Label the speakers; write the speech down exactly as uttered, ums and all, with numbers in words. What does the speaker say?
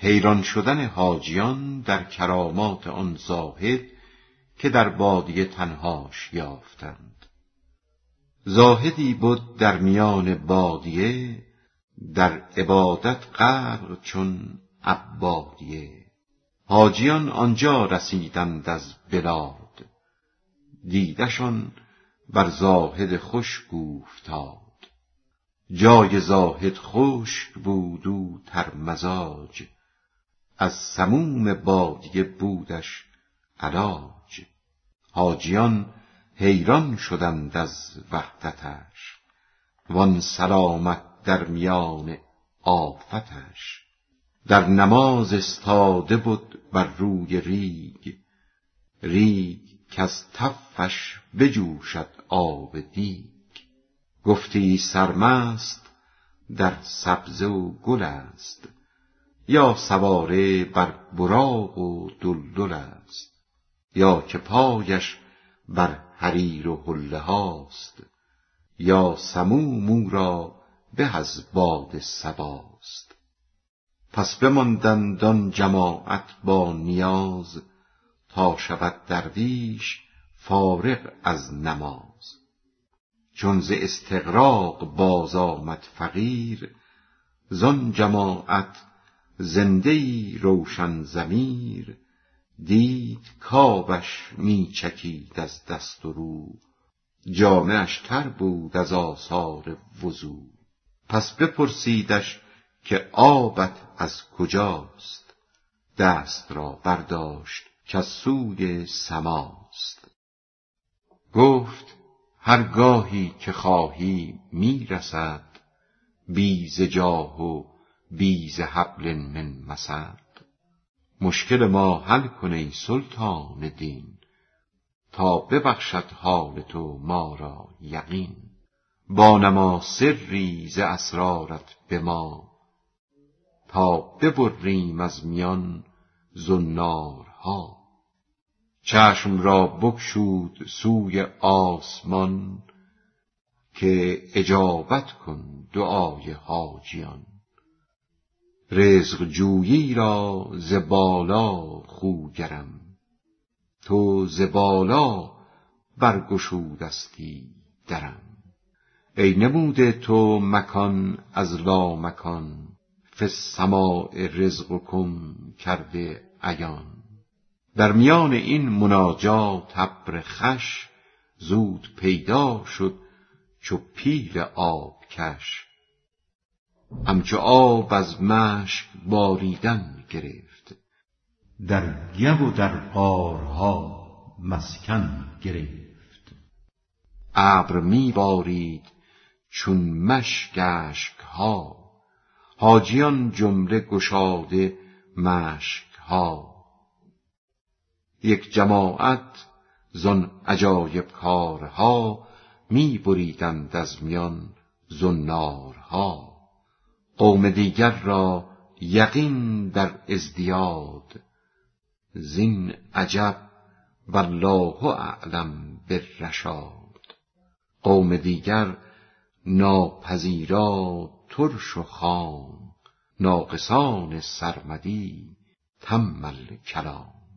Speaker 1: حیران شدن حاجیان در کرامات آن زاهد که در بادیه تنهاش یافتند. زاهدی بود در میان بادیه، در عبادت غرق چون عبادیه. حاجیان آنجا رسیدند از بلاد، دیدشان بر زاهد خشک اوفتاد. جای زاهد خشک بود او تر مزاج، از سموم بادیه بودش علاج. حاجیان حیران شدند از وحدتش، وان سلامت در میان آفتش. در نماز استاده بود بر روی ریگ، ریگ کز تفش بجوشد آب دیگ. گفتی سرمست در سبزه و گل است، یا سواره بر براق و دلدل است. یا که پایش بر حریر و حله هاست، یا سموم او را به از باد صباست. پس بماندند آن جماعت با نیاز، تا شود درویش فارغ از نماز. چون ز استغراق باز آمد فقیر، زان جماعت زنده‌ای روشن ضمیر. دید کآبش می چکید از دست و رو، جامه اش تر بود از آثار وضو. پس بپرسیدش که آبت از کجاست؟ دست را برداشت کز سوی سماست. گفت هرگاهی که خواهی می رسد، بی ز جاه و بی ز حبل من مسد. مشکل ما حل کن ای سلطان دین، تا ببخشد حال تو ما را یقین. با نما سری ز اسرارت به ما، تا ببریم از میان زنارها. چشم را بگشود سوی آسمان، که اجابت کن دعای حاجیان. رزق جویی را ز بالا خوگرم، تو ز بالا برگشودستی درم. ای نموده تو مکان از لامکان، فی السماء رزقکم کرده عیان. در میان این مناجات ابر خوش، زود پیدا شد چو پیل آبکش. همچو آب از مشک باریدن گرفت، در گو و در غارها مسکن گرفت. ابر می بارید چون مشک اشکها، حاجیان جمله گشاده مشکها. یک جماعت زان عجایب کارها، می بریدند از میان زنارها. قوم دیگر را یقین در ازدیاد، زین عجب والله اعلم بالرشاد. قوم دیگر ناپذیرا ترش و خام، ناقصان سرمدی تم الکلام.